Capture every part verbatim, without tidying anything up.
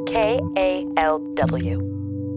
K A L W.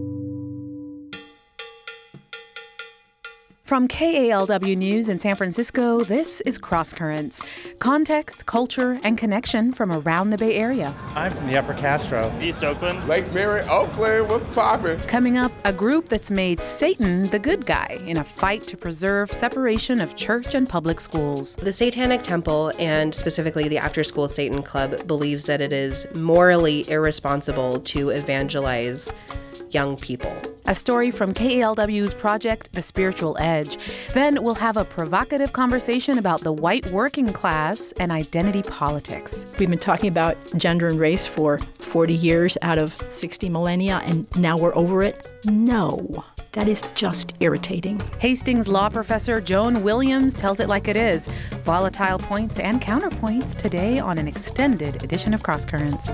From K A L W News in San Francisco, this is Cross Currents. Context, culture, and connection from around the Bay Area. I'm from the Upper Castro. East Oakland. Lake Mary, Oakland, what's poppin'? Coming up, a group that's made Satan the good guy in a fight to preserve separation of church and public schools. The Satanic Temple, and specifically the After School Satan Club, believes that it is morally irresponsible to evangelize young people. A story from K A L W's project, The Spiritual Edge. Then we'll have a provocative conversation about the white working class and identity politics. We've been talking about gender and race for forty years out of sixty millennia, and now we're over it? No. That is just irritating. Hastings law professor Joan Williams tells it like it is. Volatile points and counterpoints today on an extended edition of Cross Currents.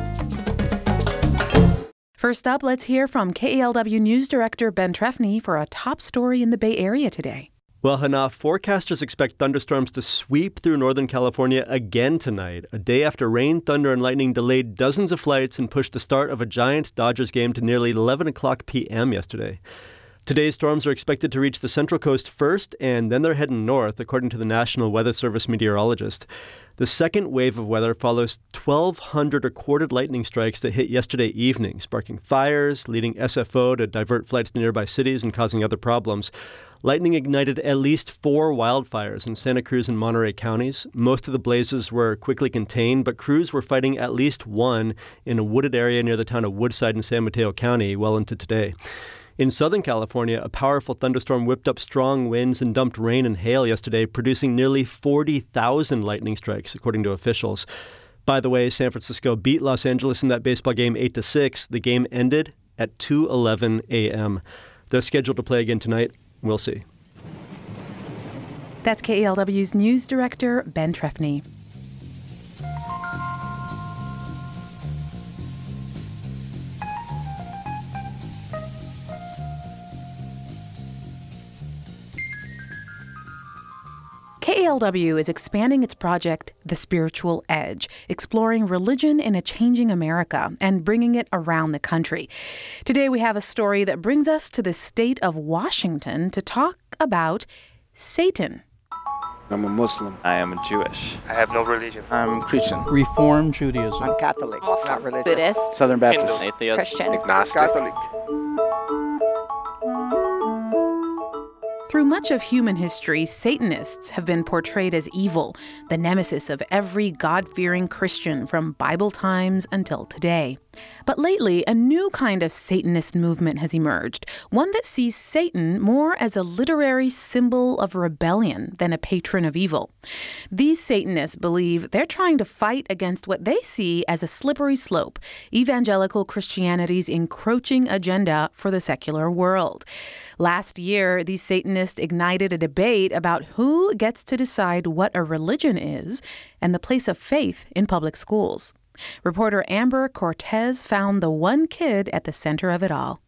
First up, let's hear from K A L W News Director Ben Trefny for a top story in the Bay Area today. Well, Hana, forecasters expect thunderstorms to sweep through Northern California again tonight, a day after rain, thunder, and lightning delayed dozens of flights and pushed the start of a Giants Dodgers game to nearly eleven o'clock p.m. yesterday. Today's storms are expected to reach the Central Coast first, and then they're heading north, according to the National Weather Service meteorologist. The second wave of weather follows twelve hundred recorded lightning strikes that hit yesterday evening, sparking fires, leading S F O to divert flights to nearby cities and causing other problems. Lightning ignited at least four wildfires in Santa Cruz and Monterey counties. Most of the blazes were quickly contained, but crews were fighting at least one in a wooded area near the town of Woodside in San Mateo County well into today. In Southern California, a powerful thunderstorm whipped up strong winds and dumped rain and hail yesterday, producing nearly forty thousand lightning strikes, according to officials. By the way, San Francisco beat Los Angeles in that baseball game eight to six. The game ended at two eleven a.m. They're scheduled to play again tonight. We'll see. That's K A L W's News Director, Ben Trefny. K A L W is expanding its project, The Spiritual Edge, exploring religion in a changing America and bringing it around the country. Today we have a story that brings us to the state of Washington to talk about Satan. I'm a Muslim. I am Jewish. I have no religion. I'm Christian. Reformed Judaism. I'm Catholic. Muslim. Not religious. Buddhist. Southern Baptist. Hindu. Atheist. Christian. Agnostic. Catholic. Through much of human history, Satanists have been portrayed as evil, the nemesis of every God-fearing Christian from Bible times until today. But lately, a new kind of Satanist movement has emerged, one that sees Satan more as a literary symbol of rebellion than a patron of evil. These Satanists believe they're trying to fight against what they see as a slippery slope, evangelical Christianity's encroaching agenda for the secular world. Last year, these Satanists ignited a debate about who gets to decide what a religion is and the place of faith in public schools. Reporter Amber Cortez found the one kid at the center of it all.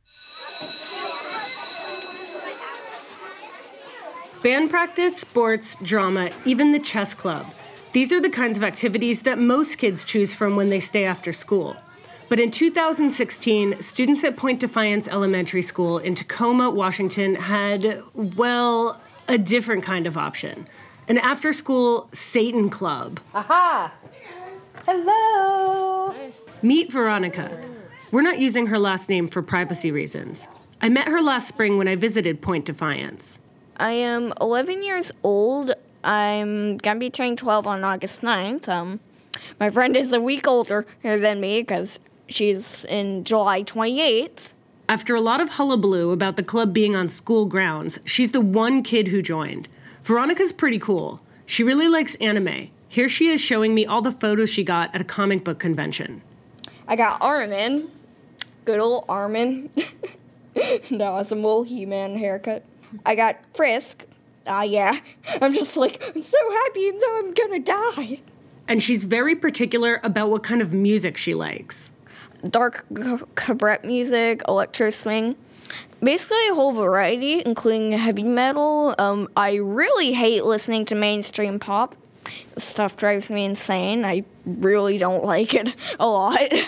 Band practice, sports, drama, even the chess club. These are the kinds of activities that most kids choose from when they stay after school. But in two thousand sixteen, students at Point Defiance Elementary School in Tacoma, Washington had, well, a different kind of option. An after-school Satan club. Aha! Hello! Meet Veronica. We're not using her last name for privacy reasons. I met her last spring when I visited Point Defiance. I am eleven years old. I'm going to be turning twelve on August ninth. Um, my friend is a week older than me because she's in July twenty-eighth. After a lot of hullabaloo about the club being on school grounds, she's the one kid who joined. Veronica's pretty cool. She really likes anime. Here she is showing me all the photos she got at a comic book convention. I got Armin. Good old Armin. Now has a little He-Man haircut. I got Frisk. Ah, uh, yeah. I'm just like, I'm so happy even though I'm gonna die. And she's very particular about what kind of music she likes. Dark cabaret music, electro swing. Basically a whole variety, including heavy metal. Um, I really hate listening to mainstream pop. Stuff drives me insane. I really don't like it a lot.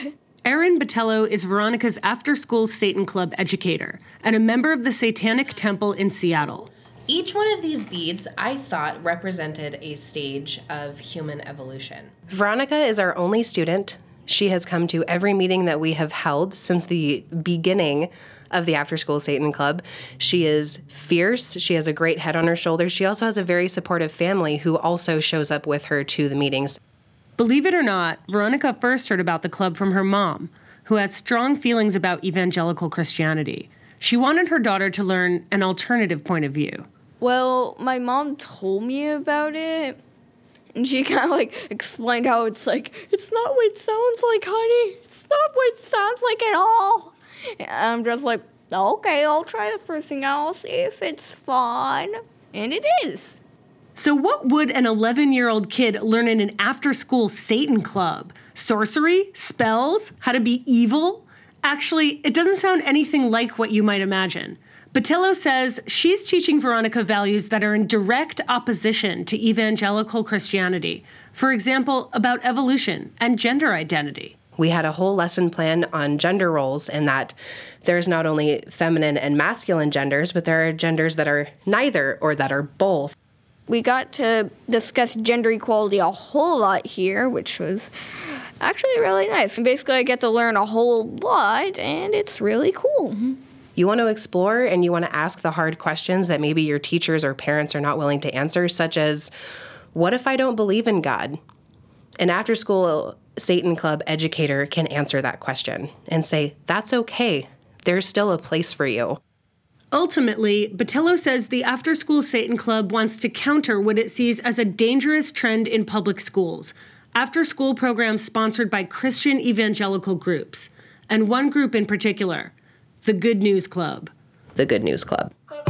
Erin Botello is Veronica's after-school Satan Club educator and a member of the Satanic Temple in Seattle. Each one of these beads, I thought, represented a stage of human evolution. Veronica is our only student. She has come to every meeting that we have held since the beginning of the After School Satan Club. She is fierce. She has a great head on her shoulders. She also has a very supportive family who also shows up with her to the meetings. Believe it or not, Veronica first heard about the club from her mom, who had strong feelings about evangelical Christianity. She wanted her daughter to learn an alternative point of view. Well, my mom told me about it, and she kind of like explained how it's like, it's not what it sounds like, honey. It's not what it sounds like at all. And I'm just like, okay, I'll try the first thing. I'll see if it's fun. And it is. So what would an eleven-year-old kid learn in an after-school Satan club? Sorcery? Spells? How to be evil? Actually, it doesn't sound anything like what you might imagine. Botello says she's teaching Veronica values that are in direct opposition to evangelical Christianity. For example, about evolution and gender identity. We had a whole lesson plan on gender roles and that there's not only feminine and masculine genders, but there are genders that are neither or that are both. We got to discuss gender equality a whole lot here, which was actually really nice. And basically, I get to learn a whole lot, and it's really cool. You want to explore and you want to ask the hard questions that maybe your teachers or parents are not willing to answer, such as, what if I don't believe in God? An after-school Satan Club educator can answer that question and say, that's okay. There's still a place for you. Ultimately, Botello says the after-school Satan Club wants to counter what it sees as a dangerous trend in public schools, after-school programs sponsored by Christian evangelical groups, and one group in particular, the Good News Club. The Good News Club.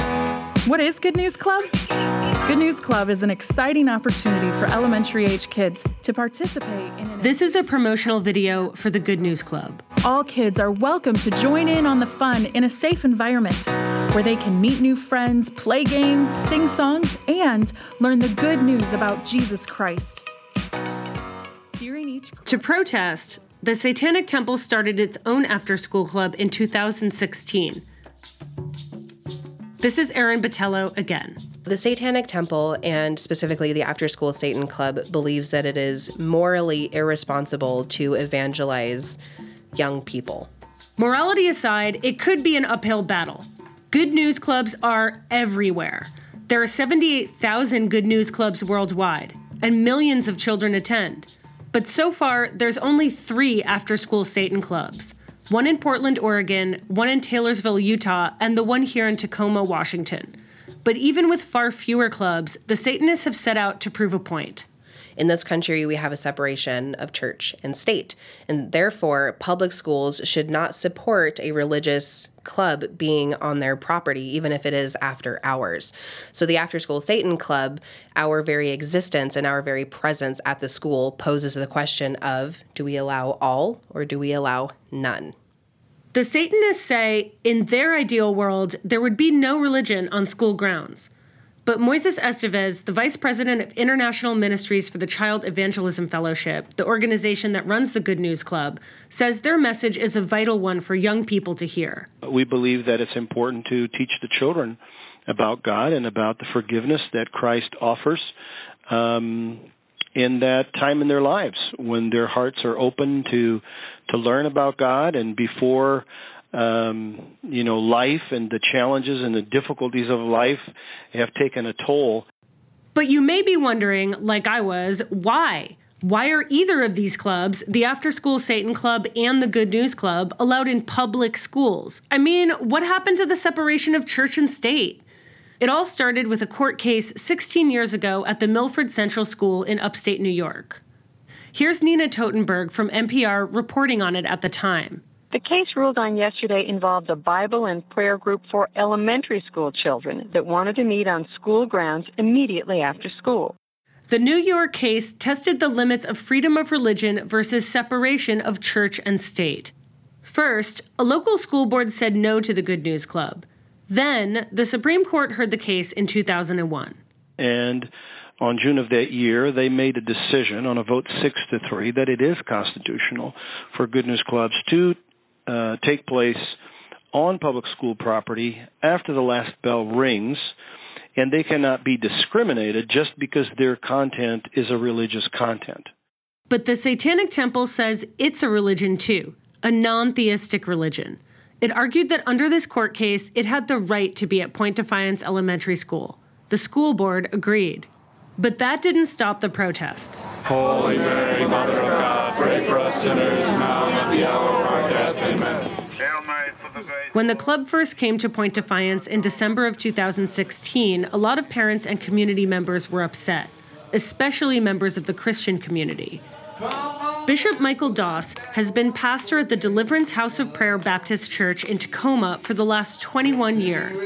What is Good News Club? Good News Club is an exciting opportunity for elementary-age kids to participate in an... This is a promotional video for the Good News Club. All kids are welcome to join in on the fun in a safe environment where they can meet new friends, play games, sing songs, and learn the good news about Jesus Christ. During each club... To protest, the Satanic Temple started its own after-school club in two thousand sixteen. This is Erin Botello again. The Satanic Temple, and specifically the After School Satan Club, believes that it is morally irresponsible to evangelize young people. Morality aside, it could be an uphill battle. Good news clubs are everywhere. There are seventy-eight thousand good news clubs worldwide, and millions of children attend. But so far, there's only three after-school Satan clubs. One in Portland, Oregon, one in Taylorsville, Utah, and the one here in Tacoma, Washington. But even with far fewer clubs, the Satanists have set out to prove a point. In this country, we have a separation of church and state, and therefore public schools should not support a religious club being on their property, even if it is after hours. So the After School Satan Club, our very existence and our very presence at the school poses the question of, do we allow all or do we allow none? The Satanists say, in their ideal world, there would be no religion on school grounds. But Moises Estevez, the vice president of International Ministries for the Child Evangelism Fellowship, the organization that runs the Good News Club, says their message is a vital one for young people to hear. We believe that it's important to teach the children about God and about the forgiveness that Christ offers um, in that time in their lives when their hearts are open to to learn about God and before Um, you know, life and the challenges and the difficulties of life have taken a toll. But you may be wondering, like I was, why? Why are either of these clubs, the After School Satan Club and the Good News Club, allowed in public schools? I mean, what happened to the separation of church and state? It all started with a court case sixteen years ago at the Milford Central School in upstate New York. Here's Nina Totenberg from N P R reporting on it at the time. The case ruled on yesterday involved a Bible and prayer group for elementary school children that wanted to meet on school grounds immediately after school. The New York case tested the limits of freedom of religion versus separation of church and state. First, a local school board said no to the Good News Club. Then, the Supreme Court heard the case in two thousand one. And on June of that year, they made a decision on a vote six to three that it is constitutional for Good News Clubs to uh, take place on public school property after the last bell rings, and they cannot be discriminated just because their content is a religious content. But the Satanic Temple says it's a religion too, a non-theistic religion. It argued that under this court case, it had the right to be at Point Defiance Elementary School. The school board agreed. But that didn't stop the protests. Holy Mary, Mother of God, pray for us sinners now and at the hour of our death. Amen. When the club first came to Point Defiance in December of two thousand sixteen, a lot of parents and community members were upset, especially members of the Christian community. Bishop Michael Doss has been pastor at the Deliverance House of Prayer Baptist Church in Tacoma for the last twenty-one years.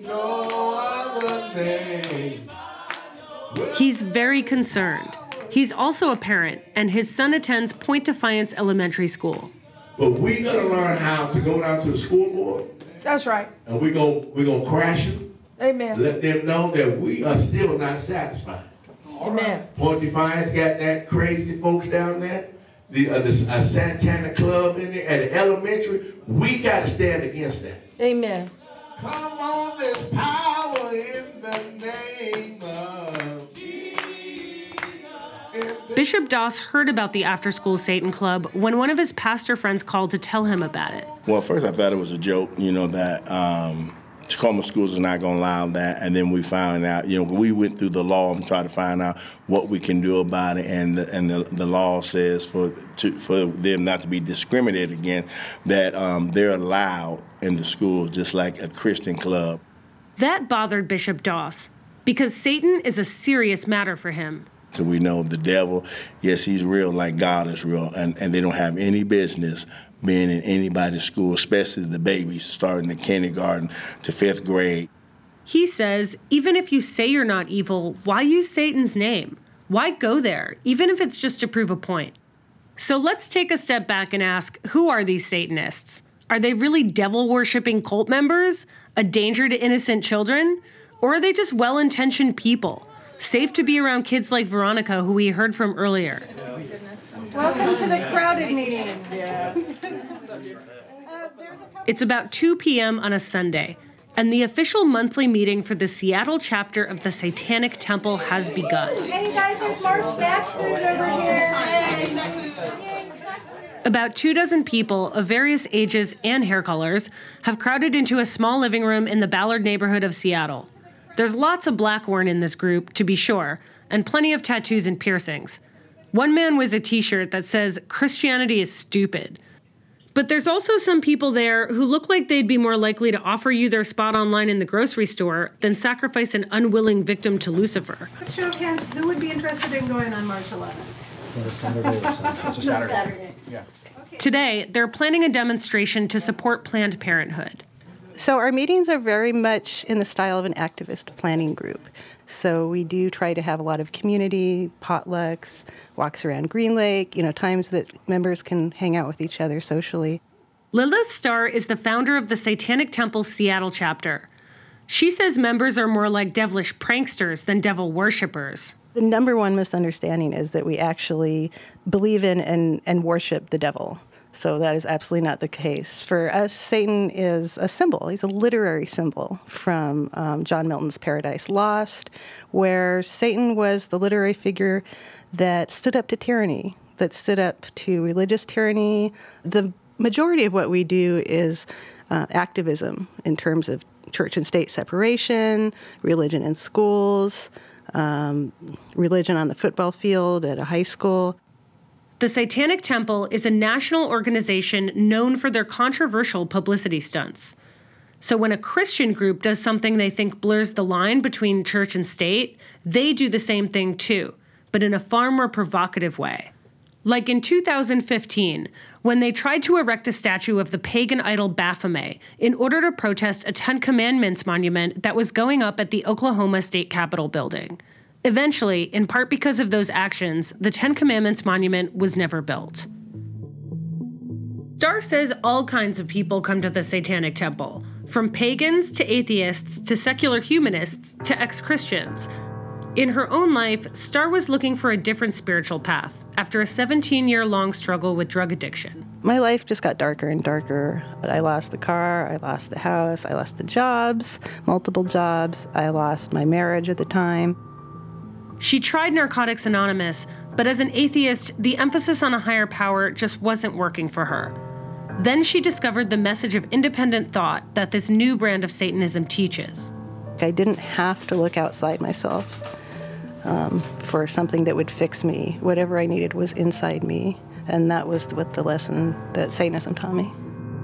He's very concerned. He's also a parent, and his son attends Point Defiance Elementary School. But we gotta learn how to go down to the school board. That's right. And we go we gonna crash them. Amen. Let them know that we are still not satisfied. Amen. Point Defiance got that crazy folks down there, the uh, the uh, Santana Club in there at the elementary. We gotta stand against that. Amen. Come on, there's power in the name of Jesus. Bishop Doss heard about the after-school Satan Club when one of his pastor friends called to tell him about it. Well, first I thought it was a joke, you know, that um, Tacoma Schools is not going to allow that. And then we found out, you know, we went through the law and tried to find out what we can do about it. And the, and the, the law says for to, for them not to be discriminated against, that um, they're allowed in the schools just like a Christian club. That bothered Bishop Doss because Satan is a serious matter for him. So we know the devil, yes, he's real like God is real, and, and they don't have any business being in anybody's school, especially the babies starting in kindergarten to fifth grade. He says, even if you say you're not evil, why use Satan's name? Why go there, even if it's just to prove a point? So let's take a step back and ask, who are these Satanists? Are they really devil-worshipping cult members, a danger to innocent children? Or are they just well-intentioned people? Safe to be around kids like Veronica, who we heard from earlier. Welcome to the crowded meeting. It's about two p.m. on a Sunday, and the official monthly meeting for the Seattle chapter of the Satanic Temple has begun. Hey guys, there's more snack food over here. About two dozen people of various ages and hair colors have crowded into a small living room in the Ballard neighborhood of Seattle. There's lots of black worn in this group, to be sure, and plenty of tattoos and piercings. One man wears a t-shirt that says, "Christianity is stupid." But there's also some people there who look like they'd be more likely to offer you their spot online in the grocery store than sacrifice an unwilling victim to Lucifer. Quick show of hands, who would be interested in going on March eleventh? It's a Saturday or something. It's a Saturday. Saturday. Yeah. Okay. Today, they're planning a demonstration to support Planned Parenthood. So our meetings are very much in the style of an activist planning group. So we do try to have a lot of community, potlucks, walks around Green Lake, you know, times that members can hang out with each other socially. Lilith Starr is the founder of the Satanic Temple Seattle chapter. She says members are more like devilish pranksters than devil worshippers. The number one misunderstanding is that we actually believe in and, and worship the devil. So that is absolutely not the case. For us, Satan is a symbol. He's a literary symbol from um, John Milton's Paradise Lost, where Satan was the literary figure that stood up to tyranny, that stood up to religious tyranny. The majority of what we do is uh, activism in terms of church and state separation, religion in schools, um, religion on the football field at a high school. The Satanic Temple is a national organization known for their controversial publicity stunts. So when a Christian group does something they think blurs the line between church and state, they do the same thing too, but in a far more provocative way. Like in two thousand fifteen, when they tried to erect a statue of the pagan idol Baphomet in order to protest a Ten Commandments monument that was going up at the Oklahoma State Capitol building. Eventually, in part because of those actions, the Ten Commandments monument was never built. Starr says all kinds of people come to the Satanic Temple, from pagans to atheists to secular humanists to ex-Christians. In her own life, Star was looking for a different spiritual path after a seventeen-year-long struggle with drug addiction. My life just got darker and darker. I lost the car, I lost the house, I lost the jobs, multiple jobs. I lost my marriage at the time. She tried Narcotics Anonymous, but as an atheist, the emphasis on a higher power just wasn't working for her. Then she discovered the message of independent thought that this new brand of Satanism teaches. I didn't have to look outside myself um, for something that would fix me. Whatever I needed was inside me, and that was what the lesson that Satanism taught me.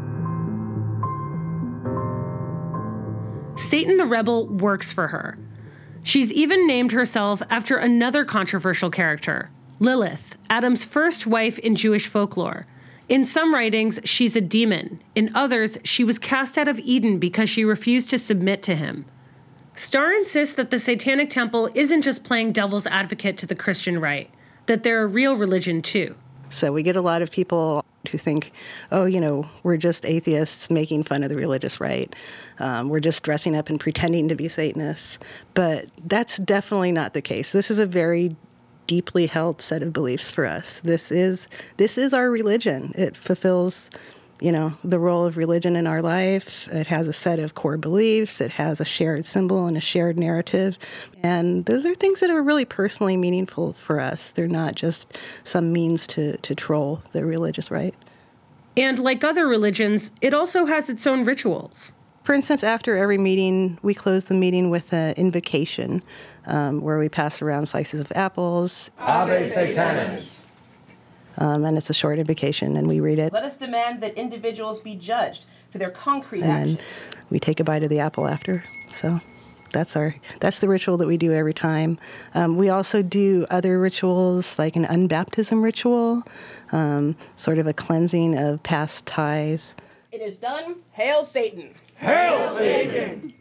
Satan the Rebel works for her. She's even named herself after another controversial character, Lilith, Adam's first wife in Jewish folklore. In some writings, she's a demon. In others, she was cast out of Eden because she refused to submit to him. Starr insists that the Satanic Temple isn't just playing devil's advocate to the Christian right, that they're a real religion too. So we get a lot of people who think, oh, you know, we're just atheists making fun of the religious right. Um, we're just dressing up and pretending to be Satanists. But that's definitely not the case. This is a very deeply held set of beliefs for us. This is this is our religion. It fulfills, you know, the role of religion in our life. It has a set of core beliefs. It has a shared symbol and a shared narrative. And those are things that are really personally meaningful for us. They're not just some means to, to troll the religious right. And like other religions, it also has its own rituals. For instance, after every meeting, we close the meeting with an invocation um, where we pass around slices of apples. Ave Satanas. Um, and it's a short invocation, and we read it. Let us demand that individuals be judged for their concrete and actions. Then we take a bite of the apple after. So that's our that's the ritual that we do every time. Um, we also do other rituals, like an unbaptism ritual, um, sort of a cleansing of past ties. It is done. Hail Satan. Hail Satan!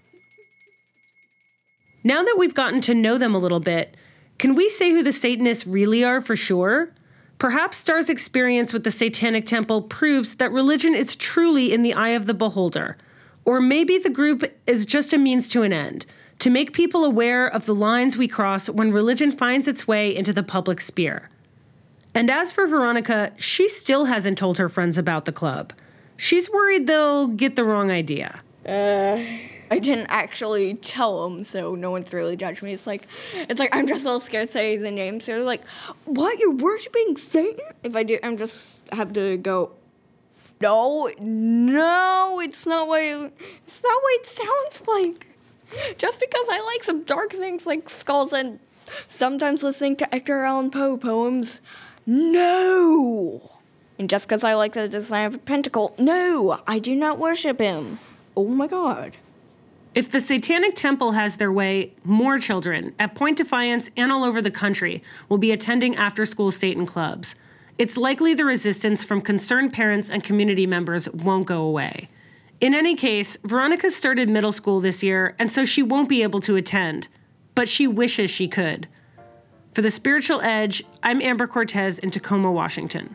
Now that we've gotten to know them a little bit, can we say who the Satanists really are for sure? Perhaps Starr's experience with the Satanic Temple proves that religion is truly in the eye of the beholder. Or maybe the group is just a means to an end, to make people aware of the lines we cross when religion finds its way into the public sphere. And as for Veronica, she still hasn't told her friends about the club. She's worried they'll get the wrong idea. Uh, I didn't actually tell them, so no one's really judged me. It's like, it's like I'm just a little scared to say the name. So they're like, "What? You're worshiping Satan?" If I do, I'm just have to go. No, no, it's not what it, it's not what it sounds like. Just because I like some dark things like skulls and sometimes listening to Edgar Allan Poe poems, no. And just because I like the design of a pentacle, no, I do not worship him. Oh my God. If the Satanic Temple has their way, more children at Point Defiance and all over the country will be attending after-school Satan clubs. It's likely the resistance from concerned parents and community members won't go away. In any case, Veronica started middle school this year, and so she won't be able to attend, but she wishes she could. For The Spiritual Edge, I'm Amber Cortez in Tacoma, Washington.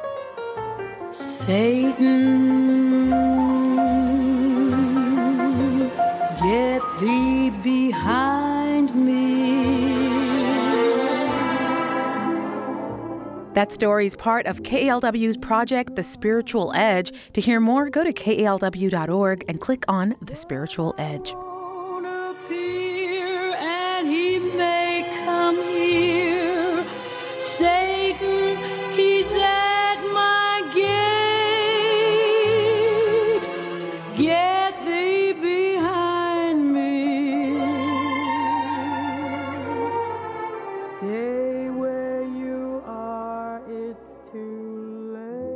Satan, get thee behind me. That story is part of K A L W's project, The Spiritual Edge. To hear more, go to K A L W dot org and click on The Spiritual Edge. And he may come here. Satan, he's at my gate. Get thee behind me. Stay where you are, it's too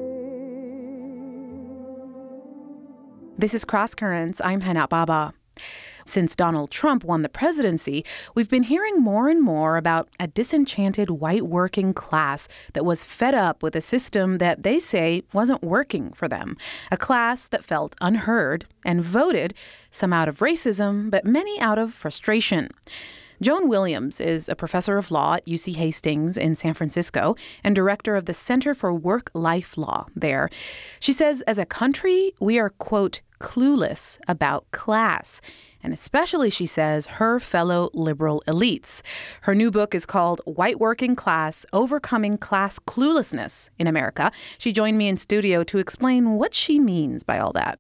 late. This is Cross Currents. I'm Hana Baba. Since Donald Trump won the presidency, we've been hearing more and more about a disenchanted white working class that was fed up with a system that they say wasn't working for them. A class that felt unheard and voted, some out of racism, but many out of frustration. Joan Williams is a professor of law at U C Hastings in San Francisco and director of the Center for Work-Life Law there. She says, as a country, we are, quote, clueless about class. And especially, she says, her fellow liberal elites. Her new book is called White Working Class, Overcoming Class Cluelessness in America. She joined me in studio to explain what she means by all that.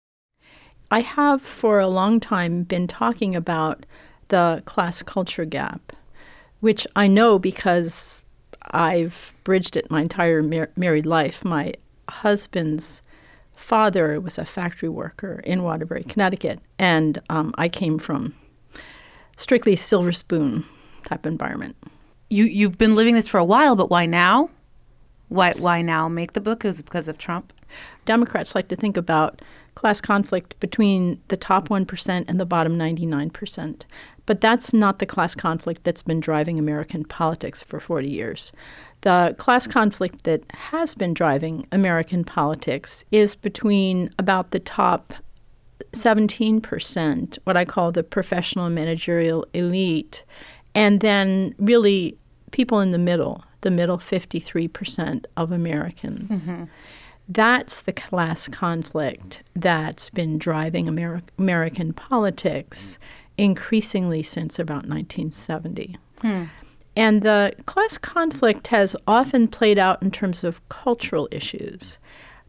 I have for a long time been talking about the class culture gap, which I know because I've bridged it my entire mar- married life. My husband's father was a factory worker in Waterbury, Connecticut, and um, I came from strictly silver spoon type environment. You, you've been living this for a while, but why now? Why, why now make the book? Is it because of Trump? Democrats like to think about class conflict between the top one percent and the bottom ninety-nine percent. But that's not the class conflict that's been driving American politics for forty years. The class conflict that has been driving American politics is between about the top seventeen percent, what I call the professional and managerial elite, and then really people in the middle, the middle fifty-three percent of Americans. Mm-hmm. That's the class conflict that's been driving Ameri- American politics increasingly since about nineteen seventy. Hmm. And the class conflict has often played out in terms of cultural issues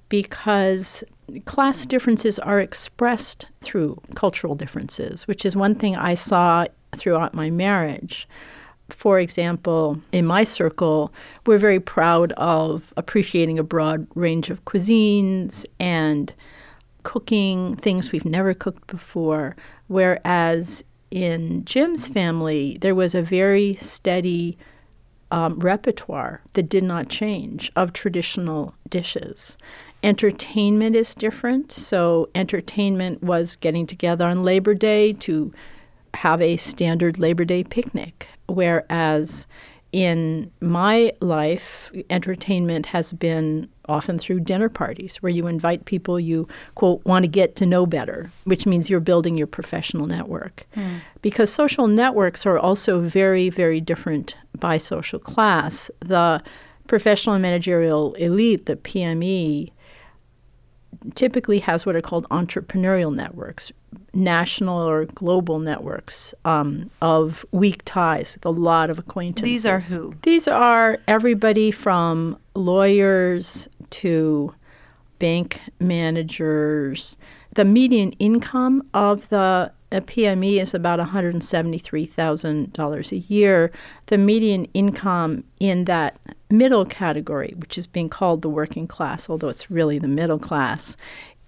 because class differences are expressed through cultural differences, which is one thing I saw throughout my marriage. For example, in my circle, we're very proud of appreciating a broad range of cuisines and cooking things we've never cooked before, whereas in Jim's family, there was a very steady um, repertoire that did not change of traditional dishes. Entertainment is different, so entertainment was getting together on Labor Day to have a standard Labor Day picnic. Whereas in my life, entertainment has been often through dinner parties where you invite people you, quote, want to get to know better, which means you're building your professional network. Mm. Because social networks are also very, very different by social class. The professional and managerial elite, the P M E, typically has what are called entrepreneurial networks, national or global networks um, of weak ties with a lot of acquaintances. These are who? These are everybody from lawyers to bank managers. The median income of the a P M E is about one hundred seventy-three thousand dollars a year. The median income in that middle category, which is being called the working class, although it's really the middle class,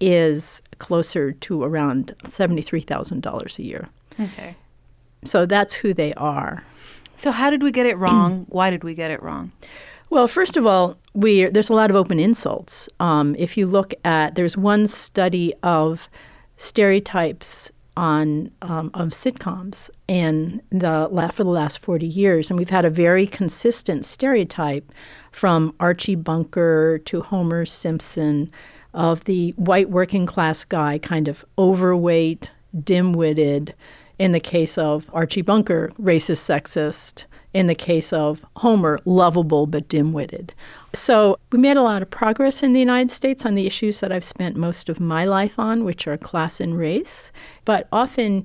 is closer to around seventy-three thousand dollars a year. Okay. So that's who they are. So how did we get it wrong? Why did we get it wrong? Well, first of all, we there's a lot of open insults. Um, if you look at, there's one study of stereotypes on um, of sitcoms in the for the last forty years, and we've had a very consistent stereotype from Archie Bunker to Homer Simpson of the white working class guy, kind of overweight, dim-witted. In the case of Archie Bunker, racist, sexist. In the case of Homer, lovable but dim-witted. So we made a lot of progress in the United States on the issues that I've spent most of my life on, which are class and race. But often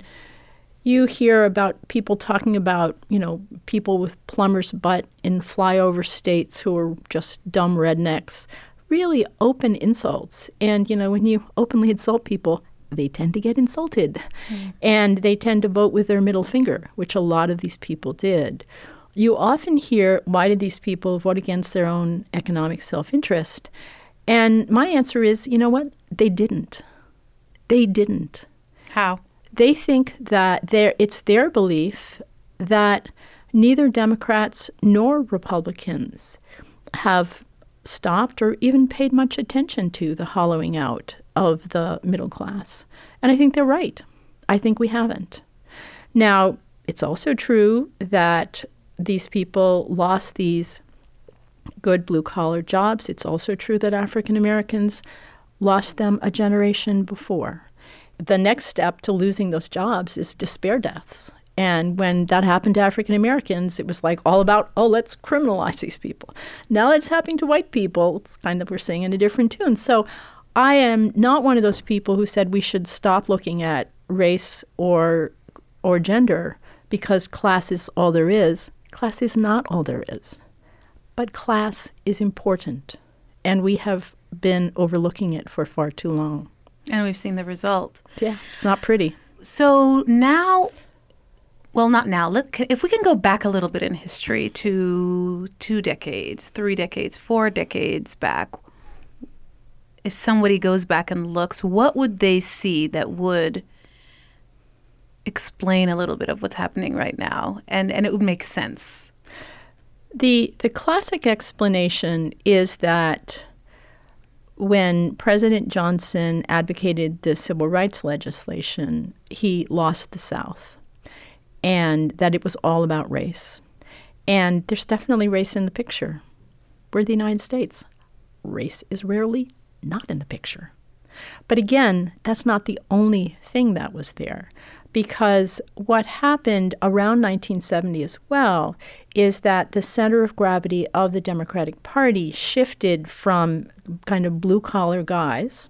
you hear about people talking about, you know, people with plumber's butt in flyover states who are just dumb rednecks, really open insults. And, you know, when you openly insult people, they tend to get insulted. Mm. And they tend to vote with their middle finger, which a lot of these people did. You often hear, why did these people vote against their own economic self-interest? And my answer is, you know what? They didn't. They didn't. How? They think that it's their belief that neither Democrats nor Republicans have stopped or even paid much attention to the hollowing out of the middle class. And I think they're right. I think we haven't. Now, it's also true that these people lost these good blue-collar jobs. It's also true that African Americans lost them a generation before. The next step to losing those jobs is despair deaths. And when that happened to African Americans, it was like all about, oh, let's criminalize these people. Now it's happening to white people. It's kind of, we're singing a different tune. So I am not one of those people who said we should stop looking at race or or gender because class is all there is. Class is not all there is. But class is important, and we have been overlooking it for far too long. And we've seen the result. Yeah, it's not pretty. So now, well, not now. Let, if we can go back a little bit in history to two decades, three decades, four decades back, if somebody goes back and looks, what would they see that would explain a little bit of what's happening right now? And, and it would make sense. The the classic explanation is that when President Johnson advocated the civil rights legislation, he lost the South, and that it was all about race. And there's definitely race in the picture. We're the United States. Race is rarely not in the picture. But again, that's not the only thing that was there, because what happened around nineteen seventy as well is that the center of gravity of the Democratic Party shifted from kind of blue-collar guys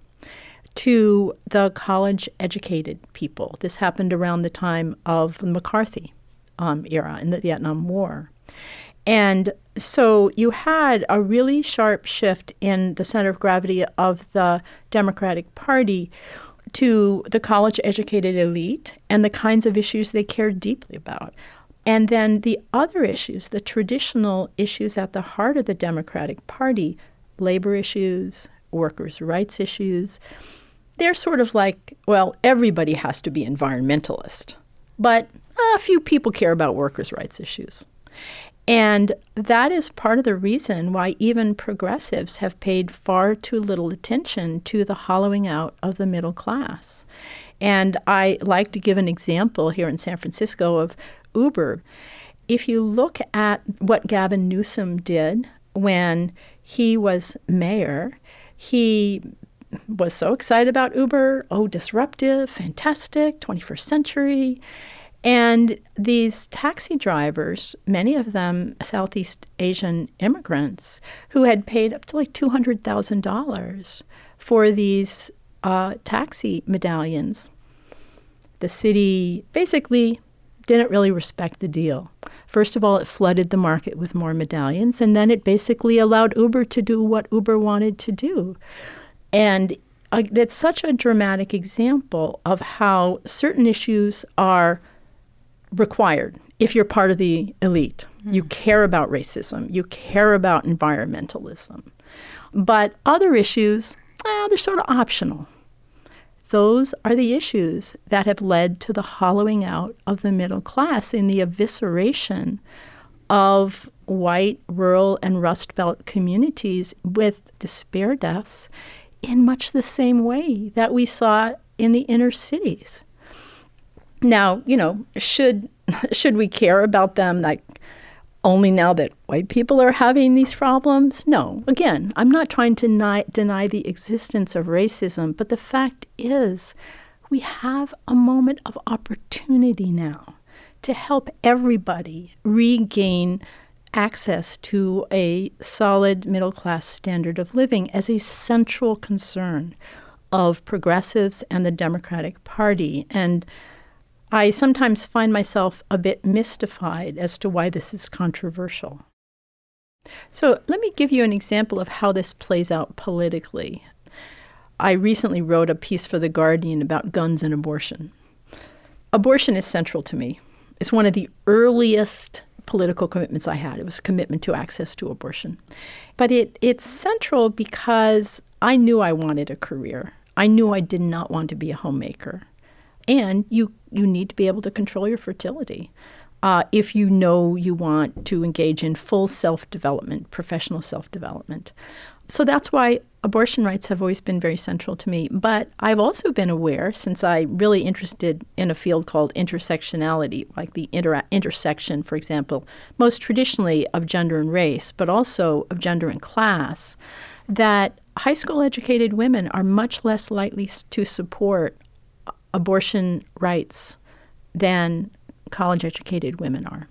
to the college-educated people. This happened around the time of the McCarthy um, era in the Vietnam War. And so you had a really sharp shift in the center of gravity of the Democratic Party to the college-educated elite and the kinds of issues they cared deeply about. And then the other issues, the traditional issues at the heart of the Democratic Party, labor issues, workers' rights issues, they're sort of like, well, everybody has to be environmentalist, but a few people care about workers' rights issues. And that is part of the reason why even progressives have paid far too little attention to the hollowing out of the middle class. And I like to give an example here in San Francisco of Uber. If you look at what Gavin Newsom did when he was mayor, he was so excited about Uber, oh, disruptive, fantastic, twenty-first century. And these taxi drivers, many of them Southeast Asian immigrants, who had paid up to like two hundred thousand dollars for these uh, taxi medallions, the city basically didn't really respect the deal. First of all, it flooded the market with more medallions, and then it basically allowed Uber to do what Uber wanted to do. And uh, that's such a dramatic example of how certain issues are required if you're part of the elite. Mm. You care about racism. You care about environmentalism. But other issues, well, they're sort of optional. Those are the issues that have led to the hollowing out of the middle class in the evisceration of white, rural, and Rust Belt communities with despair deaths in much the same way that we saw in the inner cities. Now, you know, should should we care about them like only now that white people are having these problems? No. Again, I'm not trying to deny, deny the existence of racism, but the fact is we have a moment of opportunity now to help everybody regain access to a solid middle-class standard of living as a central concern of progressives and the Democratic Party. And I sometimes find myself a bit mystified as to why this is controversial. So let me give you an example of how this plays out politically. I recently wrote a piece for The Guardian about guns and abortion. Abortion is central to me. It's one of the earliest political commitments I had. It was commitment to access to abortion. But it it's central because I knew I wanted a career. I knew I did not want to be a homemaker. And you, you need to be able to control your fertility uh, if you know you want to engage in full self-development, professional self-development. So that's why abortion rights have always been very central to me. But I've also been aware, since I'm really interested in a field called intersectionality, like the inter- intersection, for example, most traditionally of gender and race, but also of gender and class, that high school educated women are much less likely to support abortion rights than college-educated women are.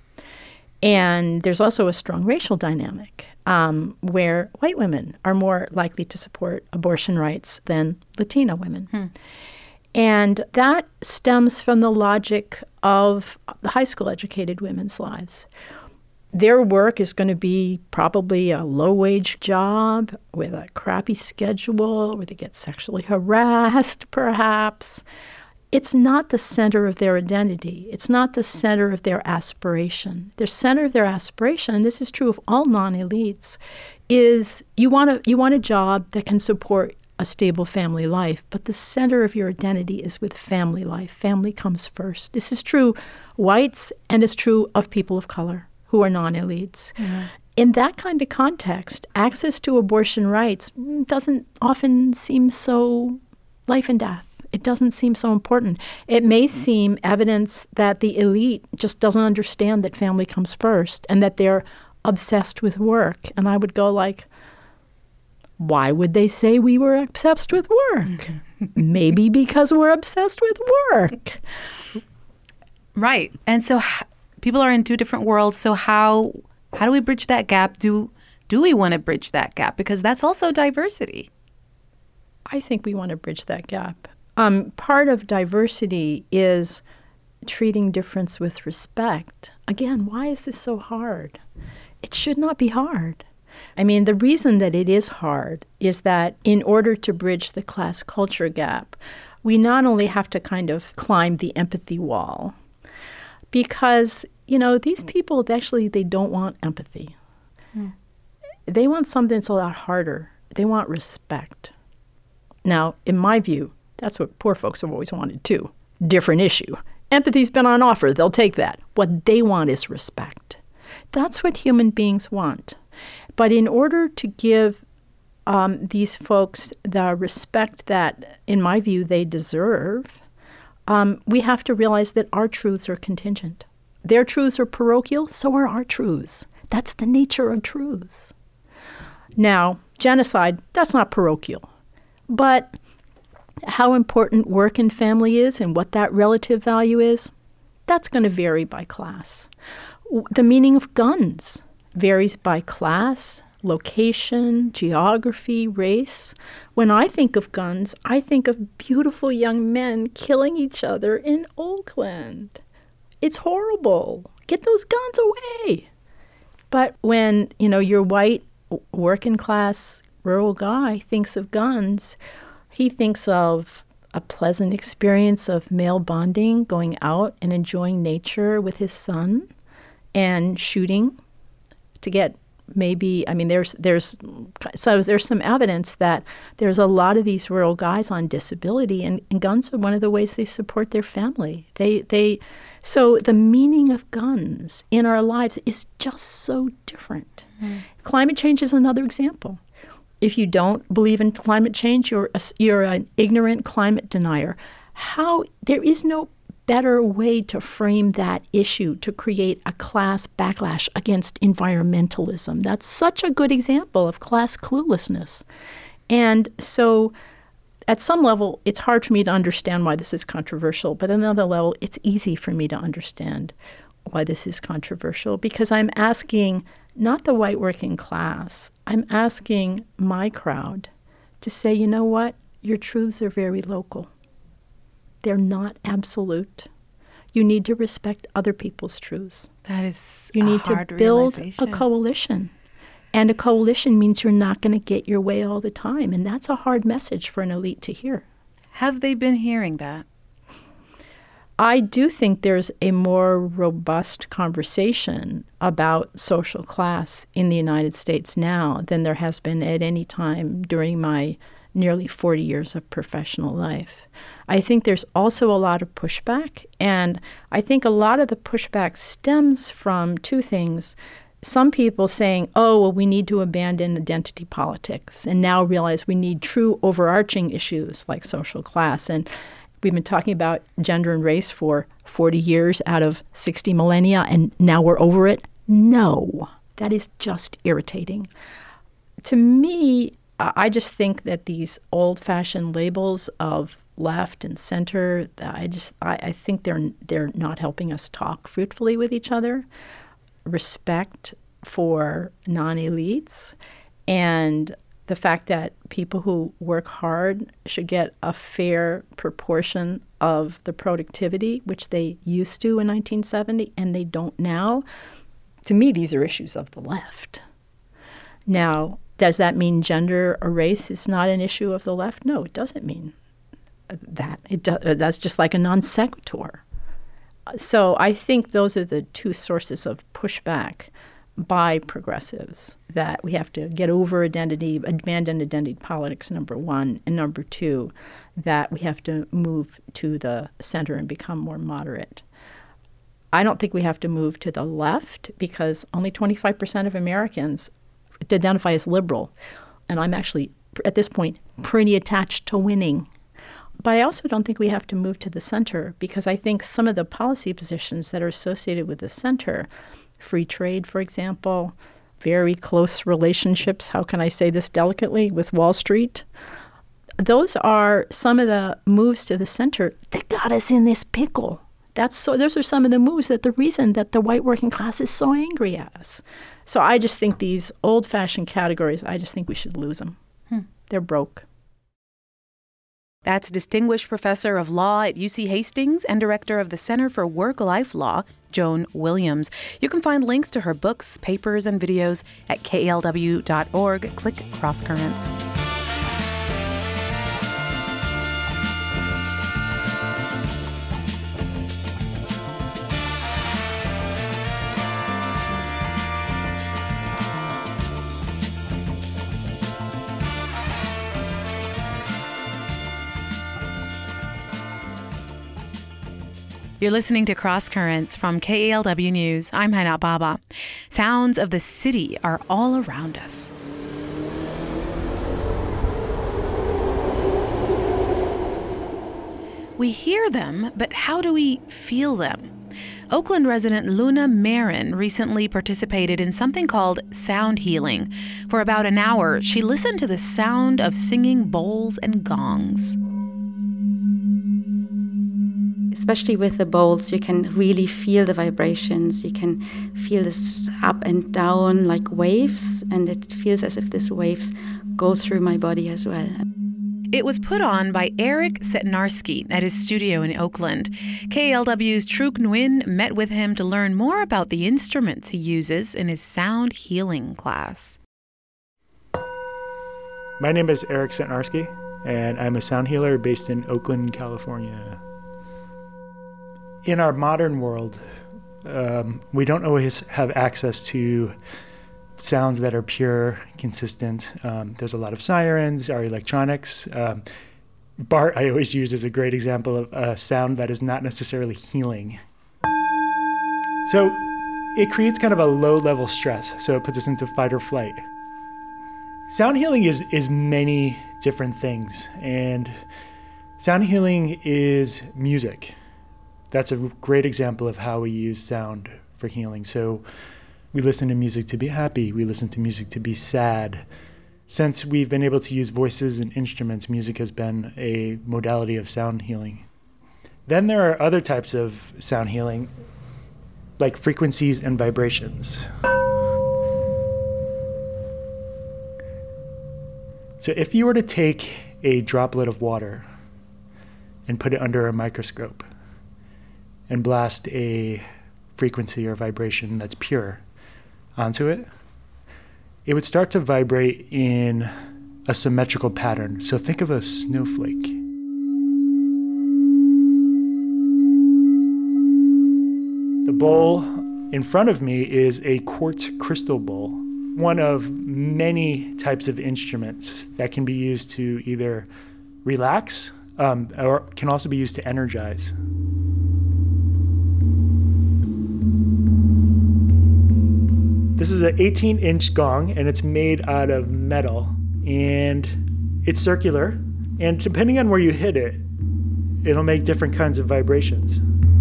And there's also a strong racial dynamic um, where white women are more likely to support abortion rights than Latina women. Hmm. And that stems from the logic of the high school-educated women's lives. Their work is going to be probably a low-wage job with a crappy schedule where they get sexually harassed, perhaps. It's not the center of their identity. It's not the center of their aspiration. The center of their aspiration, and this is true of all non-elites, is you want a, you want a job that can support a stable family life, but the center of your identity is with family life. Family comes first. This is true whites, and it's true of people of color who are non-elites. Mm-hmm. In that kind of context, access to abortion rights doesn't often seem so life and death. It doesn't seem so important. It may seem evidence that the elite just doesn't understand that family comes first and that they're obsessed with work. And I would go like, why would they say we were obsessed with work? Maybe because we're obsessed with work. Right. And so h- people are in two different worlds. So how how do we bridge that gap? Do do we want to bridge that gap? Because that's also diversity. I think we want to bridge that gap. Um, part of diversity is treating difference with respect. Again, why is this so hard? It should not be hard. I mean, the reason that it is hard is that in order to bridge the class culture gap, we not only have to kind of climb the empathy wall, because, you know, these people, actually, they don't want empathy. Mm. They want something that's a lot harder. They want respect. Now, in my view, that's what poor folks have always wanted, too. Different issue. Empathy's been on offer. They'll take that. What they want is respect. That's what human beings want. But in order to give um, these folks the respect that, in my view, they deserve, um, we have to realize that our truths are contingent. Their truths are parochial, so are our truths. That's the nature of truths. Now, genocide, that's not parochial. But how important work and family is and what that relative value is, that's going to vary by class. The meaning of guns varies by class, location, geography, race. When I think of guns, I think of beautiful young men killing each other in Oakland. It's horrible. Get those guns away. But when, you know, your white, working class, rural guy thinks of guns, he thinks of a pleasant experience of male bonding, going out and enjoying nature with his son and shooting to get maybe, I mean, there's there's so there's some evidence that there's a lot of these rural guys on disability, and, and guns are one of the ways they support their family. They they so the meaning of guns in our lives is just so different. Mm. Climate change is another example. If you don't believe in climate change, you're a, you're an ignorant climate denier. How there is no better way to frame that issue to create a class backlash against environmentalism. That's such a good example of class cluelessness. And so at some level, it's hard for me to understand why this is controversial, but at another level, it's easy for me to understand why this is controversial, because I'm asking not the white working class, I'm asking my crowd to say, you know what, your truths are very local. They're not absolute. You need to respect other people's truths. That is You need a hard to build realization. a coalition. And a coalition means you're not going to get your way all the time. And that's a hard message for an elite to hear. Have they been hearing that? I do think there's a more robust conversation about social class in the United States now than there has been at any time during my nearly forty years of professional life. I think there's also a lot of pushback, and I think a lot of the pushback stems from two things. Some people saying, oh, well, we need to abandon identity politics and now realize we need true overarching issues like social class. And we've been talking about gender and race for forty years out of sixty millennia, and now we're over it. No, that is just irritating. To me, I just think that these old-fashioned labels of left and center, I just I, I think they're they're not helping us talk fruitfully with each other. Respect for non-elites, and the fact that people who work hard should get a fair proportion of the productivity, which they used to in nineteen seventy, and they don't now. To me, these are issues of the left. Now, does that mean gender or race is not an issue of the left? No, it doesn't mean that. It do, that's just like a non sequitur. So I think those are the two sources of pushback by progressives, that we have to get over identity, abandon identity politics, number one, and number two, that we have to move to the center and become more moderate. I don't think we have to move to the left because only twenty-five percent of Americans identify as liberal, and I'm actually, at this point, pretty attached to winning. But I also don't think we have to move to the center because I think some of the policy positions that are associated with the center, free trade, for example, very close relationships, how can I say this delicately, with Wall Street, those are some of the moves to the center that got us in this pickle. That's so. Those are some of the moves that the reason that the white working class is so angry at us. So I just think these old-fashioned categories, I just think we should lose them. Hmm. They're broke. That's Distinguished Professor of Law at U C Hastings and Director of the Center for Work-Life Law, Joan Williams. You can find links to her books, papers, and videos at K L W dot org. Click Cross Currents. You're listening to Cross Currents from K A L W News. I'm Hana Baba. Sounds of the city are all around us. We hear them, but how do we feel them? Oakland resident Luna Marin recently participated in something called sound healing. For about an hour, she listened to the sound of singing bowls and gongs. Especially with the bowls, you can really feel the vibrations. You can feel this up and down like waves, and it feels as if these waves go through my body as well. It was put on by Eric Setnarski at his studio in Oakland. K L W's Truk Nguyen met with him to learn more about the instruments he uses in his sound healing class. My name is Eric Setnarski, and I'm a sound healer based in Oakland, California. In our modern world, um, we don't always have access to sounds that are pure, consistent. Um, there's a lot of sirens, our electronics. Um, Bart, I always use as a great example of a sound that is not necessarily healing. So it creates kind of a low-level stress, so it puts us into fight or flight. Sound healing is, is many different things, and sound healing is music. That's a great example of how we use sound for healing. So we listen to music to be happy. We listen to music to be sad. Since we've been able to use voices and instruments, music has been a modality of sound healing. Then there are other types of sound healing, like frequencies and vibrations. So if you were to take a droplet of water and put it under a microscope and blast a frequency or vibration that's pure onto it, it would start to vibrate in a symmetrical pattern. So think of a snowflake. The bowl in front of me is a quartz crystal bowl, one of many types of instruments that can be used to either relax um, or can also be used to energize. This is an eighteen inch gong, and it's made out of metal, and it's circular, and depending on where you hit it, it'll make different kinds of vibrations.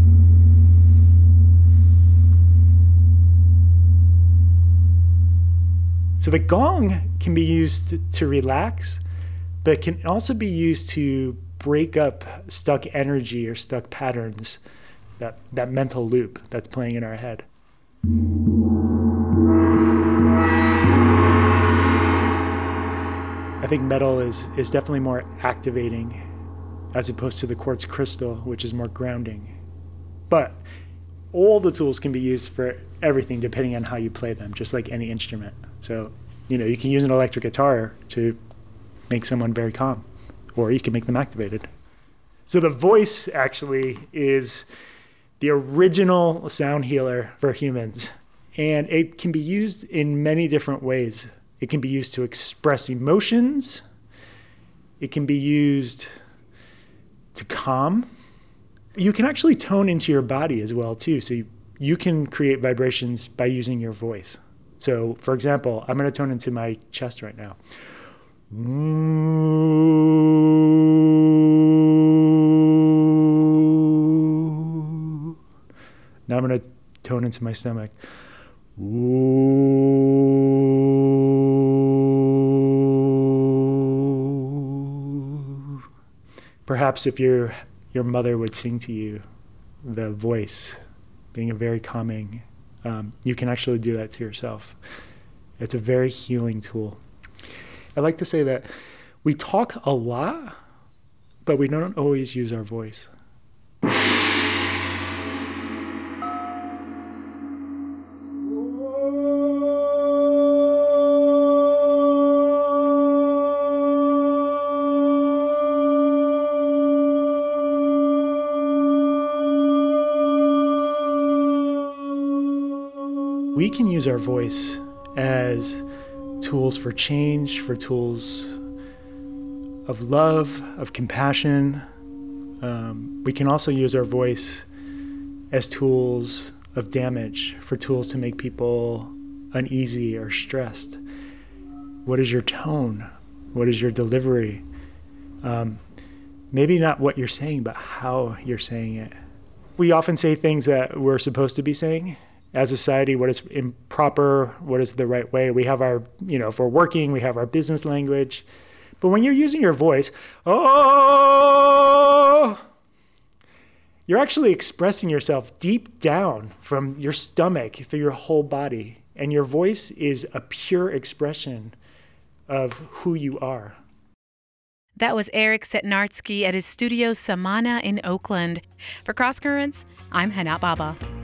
So the gong can be used to, to relax, but can also be used to break up stuck energy or stuck patterns, that, that mental loop that's playing in our head. I think metal is, is definitely more activating as opposed to the quartz crystal, which is more grounding. But all the tools can be used for everything depending on how you play them, just like any instrument. So, you know, you can use an electric guitar to make someone very calm, or you can make them activated. So the voice actually is the original sound healer for humans, and it can be used in many different ways. It can be used to express emotions. It can be used to calm. You can actually tone into your body as well, too. So you, you can create vibrations by using your voice. So, for example, I'm going to tone into my chest right now. Now I'm going to tone into my stomach. Perhaps if your your mother would sing to you, the voice being a very calming, um, you can actually do that to yourself. It's a very healing tool. I like to say that we talk a lot, but we don't always use our voice. We can use our voice as tools for change, for tools of love, of compassion. Um, we can also use our voice as tools of damage, for tools to make people uneasy or stressed. What is your tone? What is your delivery? Um, maybe not what you're saying, but how you're saying it. We often say things that we're supposed to be saying. As a society, what is improper, what is the right way? We have our, you know, if we're working, we have our business language. But when you're using your voice, oh, you're actually expressing yourself deep down from your stomach through your whole body. And your voice is a pure expression of who you are. That was Eric Setnartsky at his studio Samana in Oakland. For Cross Currents, I'm Hana Baba.